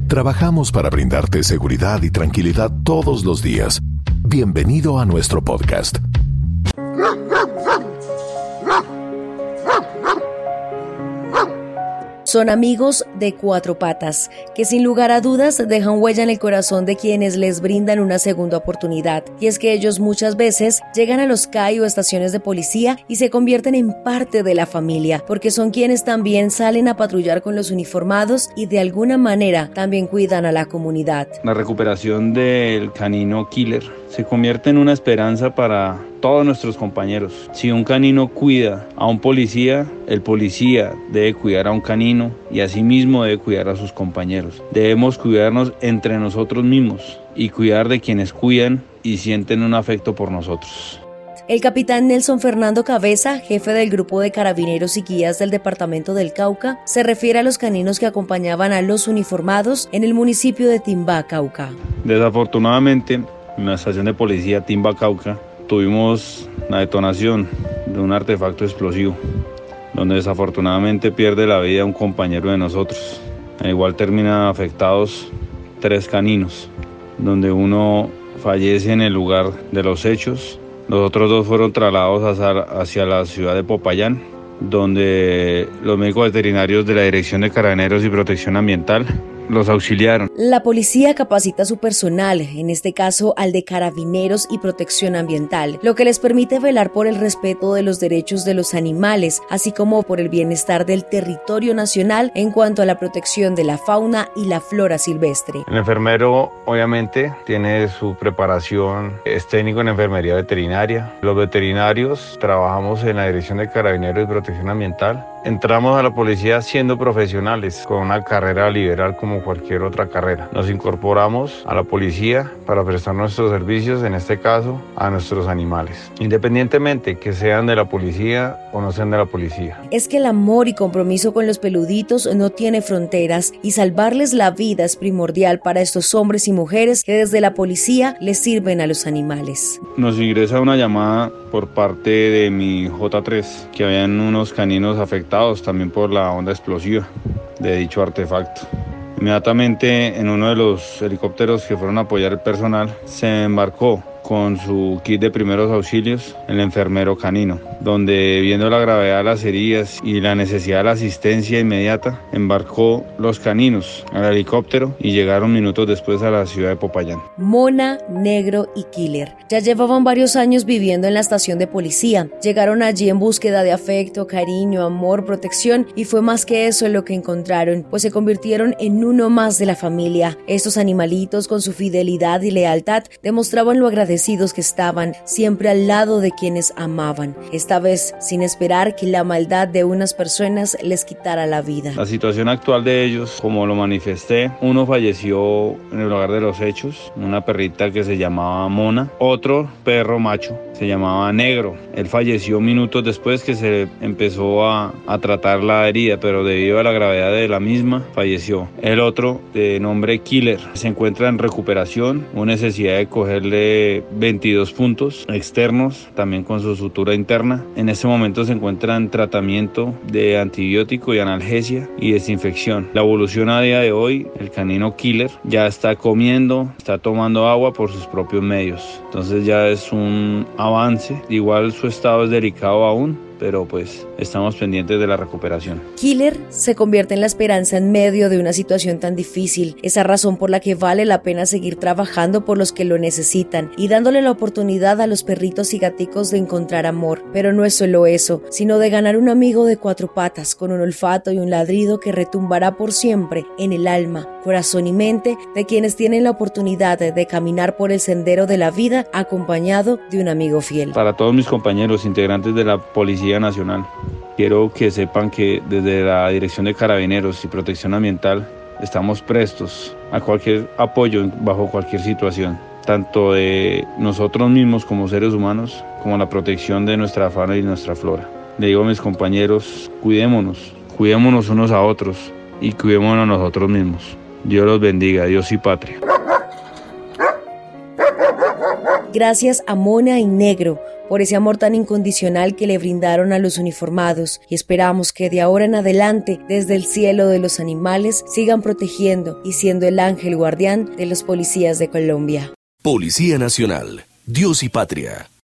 Trabajamos para brindarte seguridad y tranquilidad todos los días. Bienvenido a nuestro podcast. Son amigos de cuatro patas, que sin lugar a dudas dejan huella en el corazón de quienes les brindan una segunda oportunidad. Y es que ellos muchas veces llegan a los CAI o estaciones de policía y se convierten en parte de la familia, porque son quienes también salen a patrullar con los uniformados y de alguna manera también cuidan a la comunidad. La recuperación del canino Killer se convierte en una esperanza para todos nuestros compañeros. Si un canino cuida a un policía, el policía debe cuidar a un canino y asimismo debe cuidar a sus compañeros. Debemos cuidarnos entre nosotros mismos y cuidar de quienes cuidan y sienten un afecto por nosotros. El capitán Nelson Fernando Cabeza, jefe del grupo de carabineros y guías del departamento del Cauca, se refiere a los caninos que acompañaban a los uniformados en el municipio de Timbá, Cauca. Desafortunadamente, en la estación de policía Timbá, Cauca, tuvimos la detonación de un artefacto explosivo, donde desafortunadamente pierde la vida un compañero de nosotros. Al igual terminan afectados 3 caninos, donde uno fallece en el lugar de los hechos. Los otros 2 fueron trasladados hacia la ciudad de Popayán, donde los médicos veterinarios de la Dirección de Carabineros y Protección Ambiental los auxiliaron. La policía capacita a su personal, en este caso al de Carabineros y Protección Ambiental, lo que les permite velar por el respeto de los derechos de los animales, así como por el bienestar del territorio nacional en cuanto a la protección de la fauna y la flora silvestre. El enfermero obviamente tiene su preparación, es técnico en enfermería veterinaria. Los veterinarios trabajamos en la Dirección de Carabineros y Protección Ambiental. Entramos a la policía siendo profesionales, con una carrera liberal como cualquier otra carrera. Nos incorporamos a la policía para prestar nuestros servicios, en este caso, a nuestros animales, independientemente que sean de la policía o no sean de la policía. Es que el amor y compromiso con los peluditos no tiene fronteras y salvarles la vida es primordial para estos hombres y mujeres que desde la policía les sirven a los animales. Nos ingresa una llamada por parte de mi J3, que habían unos caninos afectados también por la onda explosiva de dicho artefacto. Inmediatamente en uno de los helicópteros que fueron a apoyar el personal se embarcó con su kit de primeros auxilios el enfermero canino, donde viendo la gravedad de las heridas y la necesidad de la asistencia inmediata, embarcó los caninos al helicóptero y llegaron minutos después a la ciudad de Popayán. Mona, Negro y Killer ya llevaban varios años viviendo en la estación de policía. Llegaron allí en búsqueda de afecto, cariño, amor, protección, y fue más que eso lo que encontraron, pues se convirtieron en uno más de la familia. Estos animalitos, con su fidelidad y lealtad, demostraban lo agradecidos que estaban siempre al lado de quienes amaban, esta vez sin esperar que la maldad de unas personas les quitara la vida. La situación actual de ellos, como lo manifesté, uno falleció en el lugar de los hechos, una perrita que se llamaba Mona, otro perro macho se llamaba Negro. Él falleció minutos después que se empezó a tratar la herida, pero debido a la gravedad de la misma, falleció. El otro, de nombre Killer, se encuentra en recuperación, hubo necesidad de cogerle 22 puntos externos, también con su sutura interna. En este momento se encuentra en tratamiento de antibiótico y analgesia y desinfección. La evolución a día de hoy, el canino Killer ya está comiendo, está tomando agua por sus propios medios. Entonces ya es un avance. Igual su estado es delicado aún, pero pues estamos pendientes de la recuperación. Killer se convierte en la esperanza en medio de una situación tan difícil, esa razón por la que vale la pena seguir trabajando por los que lo necesitan y dándole la oportunidad a los perritos y gaticos de encontrar amor. Pero no es solo eso, sino de ganar un amigo de 4 patas con un olfato y un ladrido que retumbará por siempre en el alma, corazón y mente de quienes tienen la oportunidad de caminar por el sendero de la vida acompañado de un amigo fiel. Para todos mis compañeros integrantes de la Policía Nacional, quiero que sepan que desde la Dirección de Carabineros y Protección Ambiental estamos prestos a cualquier apoyo bajo cualquier situación, tanto de nosotros mismos como seres humanos, como la protección de nuestra fauna y nuestra flora. Le digo a mis compañeros, cuidémonos unos a otros y cuidémonos a nosotros mismos. Dios los bendiga, Dios y patria. Gracias a Mona y Negro por ese amor tan incondicional que le brindaron a los uniformados, y esperamos que de ahora en adelante, desde el cielo de los animales, sigan protegiendo y siendo el ángel guardián de los policías de Colombia. Policía Nacional, Dios y Patria.